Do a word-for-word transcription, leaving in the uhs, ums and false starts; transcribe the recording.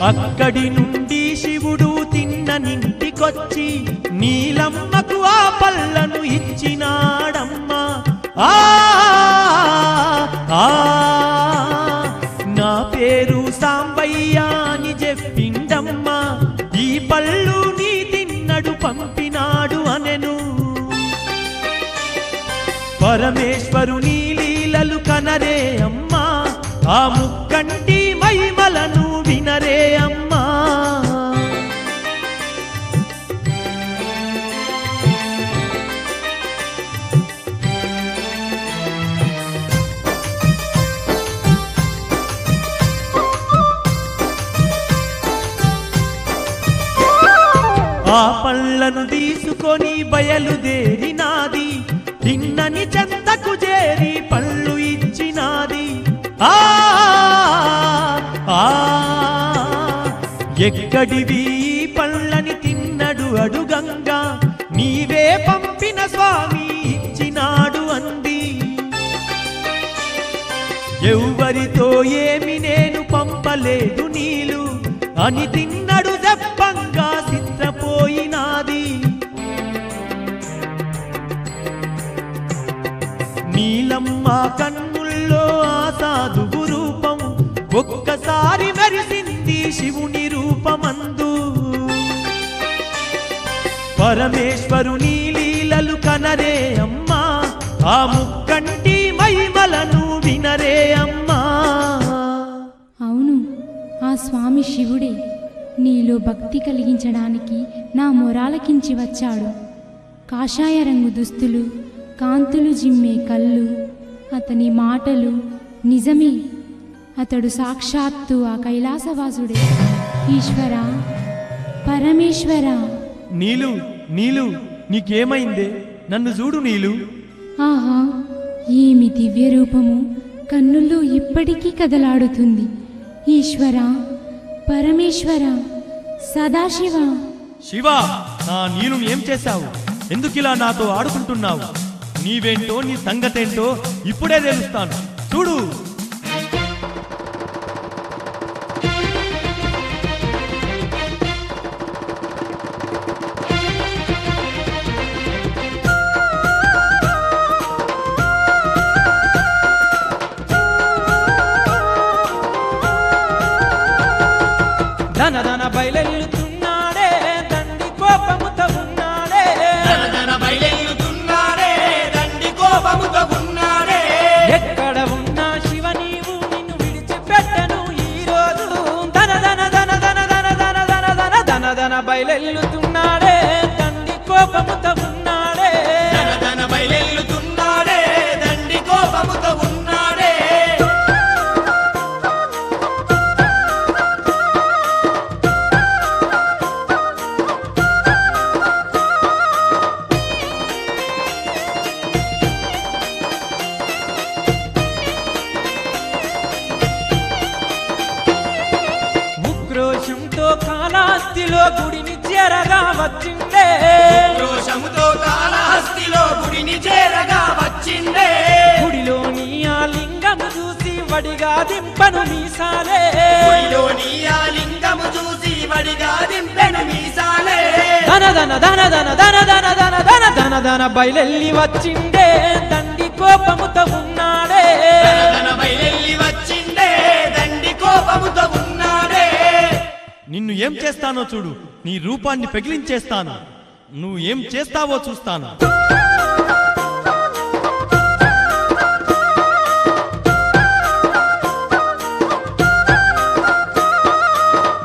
అక్కడి నుండి శివుడు తిన్ననింటికొచ్చి నీలమ్మకు ఆ పళ్ళను ఇచ్చినాడమ్మా. ఆ నా పేరు సాంబయ్య అని చెప్పిండమ్మా. ఈ పళ్ళు నీ తిన్నడు పంపినాడు అనెను. పరమేశ్వరుని లీలలు కనరే అమ్మా, ఆ ముక్కంటి మహిమలను వినరే అమ్మా. ఆ పళ్ళను తీసుకొని బయలుదేరినాది, తిన్నని చెంతకు చేరి పళ్ళు ఇచ్చినాది. ఆ ఎక్కడివి పళ్ళని తిన్నడు అడుగంగా, నీవే పంపిన స్వామి ఇచ్చినాడు అంది. ఎవ్వరితో ఏమి నేను పంపలేదు నీలు అని తిన్నడు దెప్పంగా చిత్రపోయినాది. నీలమ్మ కన్నుల్లో ఆ సాధువు రూపం ఒక్కసారి మెరిసింది శివుని రూపమందు. పరమేశ్వరుని లీలలు కనరే అమ్మా, ఆ ముక్కంటి మహిమలను వినరే అమ్మా. అవును, ఆ స్వామి శివుడే నీలో భక్తి కలిగించడానికి నా మొరాలకించి వచ్చాడు. కాషాయ రంగు దుస్తులు, కాంతులు జిమ్మే కళ్ళు, అతని మాటలు నిజమే. అతడు సాక్షాత్తు ఆ కైలాసవాసుడే. ఈశ్వర, పరమేశ్వర. నీలు నీలు నీకేమైందే? నన్ను చూడు నీలు. ఆహా, ఏమి దివ్య రూపము! కన్నుల్లో ఇప్పటికీ కదలాడుతుంది. ఈశ్వర, పరమేశ్వర, సదాశివ. శివ, నా నీలుని ఏం చేశావు? ఎందుకిలా నాతో ఆడుకుంటున్నావు? నీవేంటో నీ సంగతేంటో ఇప్పుడే తెలుస్తాను, చూడు. ధన ధన బయలెల్లుతున్నాడే, దండి కోపముతో ఉన్నాడే. ధన ధన బయలెల్లుతున్నాడే, దండి కోపముతో ఉన్నాడే. ఎక్కడ ఉన్నా శివ నీవు నిన్ను విడిచిపెట్టను ఈ రోజు. ధన ధన ధన ధన ధన ధన ధన ధన ధన ధన బయలెల్లుతున్నాడే, దండి కోపముతో ఉన్నాడే. ధన ధన బయలెల్లుతున్నాడే, దండి కోపముతో ఉన్నాడే. ఉక్రోషంతో కాళహస్తిలో గుడిని చేరగా వచ్చిండే. రోషముతో కాళహస్తిలో గుడిని చేరగా వచ్చిండే. గుడిలోని ఆ లింగము చూసి వడిగా దింపను మీసాలే. గుడిలోని ఆ లింగము చూసి వడిగా దింపెను మీసాలే. ధన ధన ధన ధన ధన ధన ధన ధన ధన ధన బయలెల్లి వచ్చిండే, దండి కోపముతో ఉన్నాడే. ధన ధన బయలెల్లి వచ్చిండే, దండి కోపముతో ఉన్నాడే. నిన్ను ఏం చేస్తానో చూడు, నీ రూపాన్ని పెగిలించేస్తాను. నువ్వు ఏం చేస్తావో చూస్తాను.